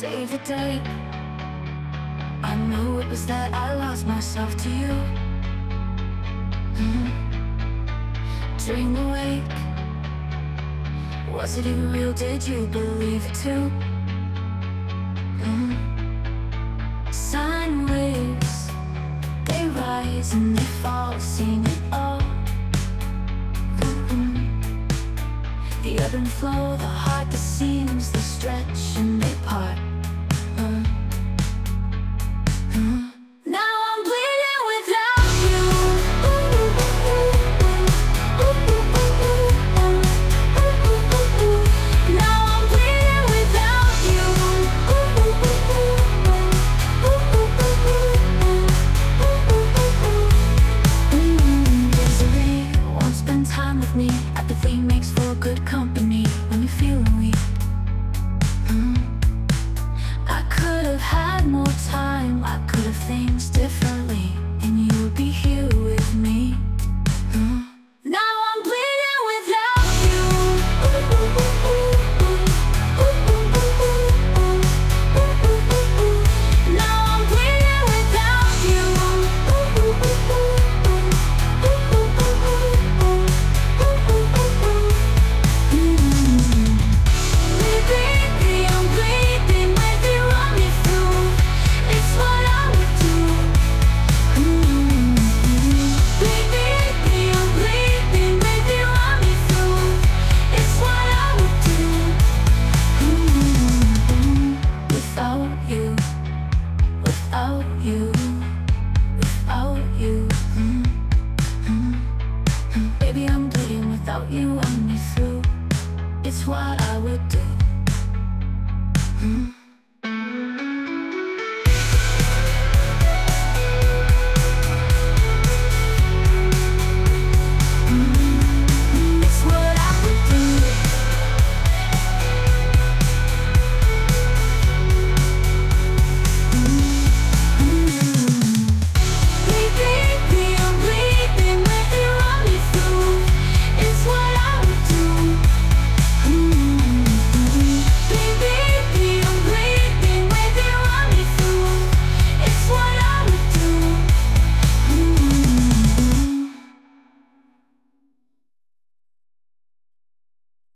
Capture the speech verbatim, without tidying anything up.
save the day. I know it was that I lost myself to you. mm. Dream awake. Was it even real? Did you believe it too? mm. Sine waves, they rise and they fall, seeing it all. mm. The ebb and flow, the heart, the seams, they stretch and they part. uh. uh. Now I'm bleeding without you. Now I'm bleeding without you. Mm, Desiree won't spend time with me. Apathy makes for good company when you're feeling weak. mm. I could have had more time, I could have things differently, and you would be here with me. mm. Now I'm bleeding without you. Now I'm bleeding without you. Mm. Baby, I'm bleeding with you, run me through. It's what I would do. Mm. Baby, I'm bleeding with you, run me through. It's what I would do. Mm. Without you, without you, without you. Mm. Mm. Mm. Baby, I'm bleeding without you, run me through. It's what I would do.